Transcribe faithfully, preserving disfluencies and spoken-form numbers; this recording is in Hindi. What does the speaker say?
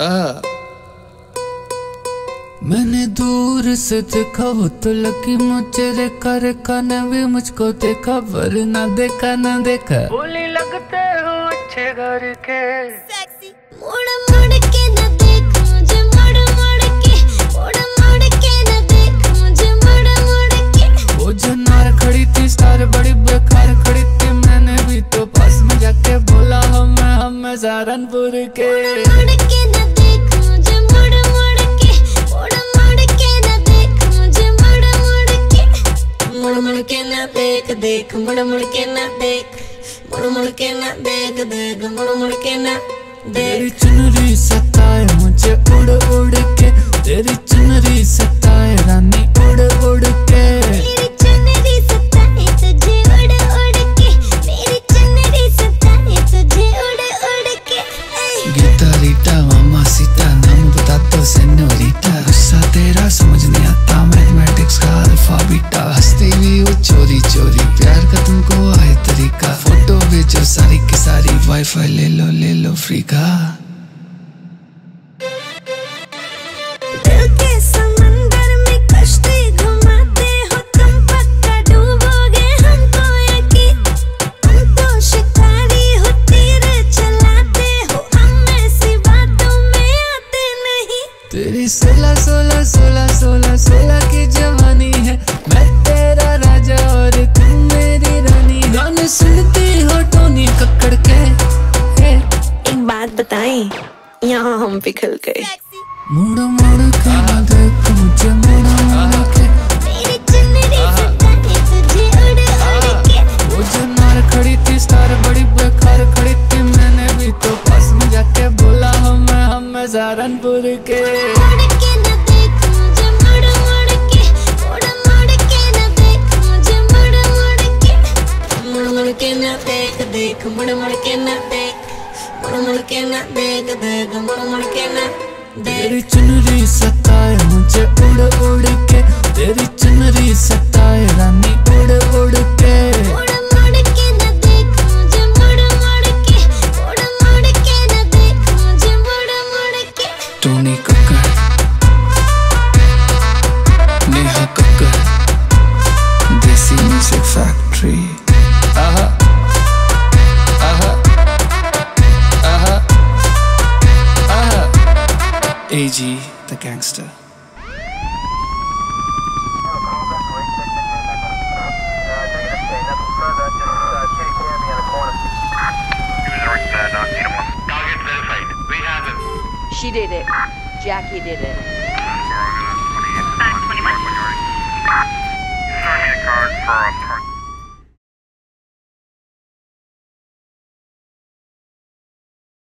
मैंने दूर से देखा वो तो लगी मुझे रेखा रेखा ने भी मुझको देखा पर ना देखा ना देखा बोली लगते हो अच्छे घर के मुड़ मुड़ के ना देख मुझे मुड़ मुड़ के मुड़ मुड़ के ना देख मुझे मुड़ मुड़ के वो जनार खड़ी थी स्टार बड़ी बेकार खड़ी थी मैंने भी तो पास में जाके बोला हम हम सहारनपुर के मुड़ के ना देख मुझे मुड़ मुड़ के मुड़ मुड़ के ना देख मुझे मुड़ मुड़ के मुड़ मुड़ के ना देख देख मुड़ मुड़ के ना देख मुड़ मुड़ के ना देख देख मुड़ मुड़ के ना तेरी चुनरी सताए मुझे उड़ उड़ के तेरी चुनरी सताए रानी उड़ उड़ के मेरी चुनरी सताए तुझे उड़ उड़ के मेरी चुनरी सताए तुझे उड़ उड़ के गीता रीटा मामा सीता नाम बता दो सेनोरिटा गुस्सा तेरा समझ नहीं आता मैथमेटिक्स का अल्फा बीटा हंसती भी वो चोरी चोरी प्यार का तुमको आए तरीका फोटो भेजो सारी की सारी वाईफाई ले लो ले लो फ्री का दिल के समंदर में कश्ती घुमाते हो तुम पक्का डूबोगे हमको यकीन तुम तो शिकारी हो तीर चलाते हो हम ऐसी बातों में आते नहीं तेरी सोलह सोलह सोलह सोलह सोलह की जवानी है मैं तेरा राजा और तुम मेरी रानी गाने सुनती हो टोनी कक्कड़ के एक बात बताएं यहाँ हम पिघल गए मुड़ मुड़ के ना देख मुझे मुड़ मुड़ के मेरी चुनरी सताए तुझे उड़ उड़ के वो जनार खड़ी थी स्टार बड़ी बेकार खड़ी थी मैंने भी तो पास में जाके बोला हम हम सहारनपुर के मुड़ के ना देख मुझे मुड़ मुड़ के मुड़ मुड़ के ना देख मुझे मुड़ मुड़ के मुड़ मुड़ के ना देख देख मुड़ मुड़ के ना देख मुड़ मुड़ के ना देख देख मुड़ मुड़ के ना देख तेरी चुनरी सताए मुझे उड़ उड़ के तेरी चुनरी सताए रानी उड़ उड़ के मुड़ मुड़ के ना देख मुझे मुड़ मुड़ के मुड़ मुड़ के ना देख मुझे मुड़ मुड़ के टोनी कक्कड़ नेहा कक्कड़ देसी म्यूजिक फैक्ट्री आहा आहा आहा आहा A G the gangster She did it. Jackie did it.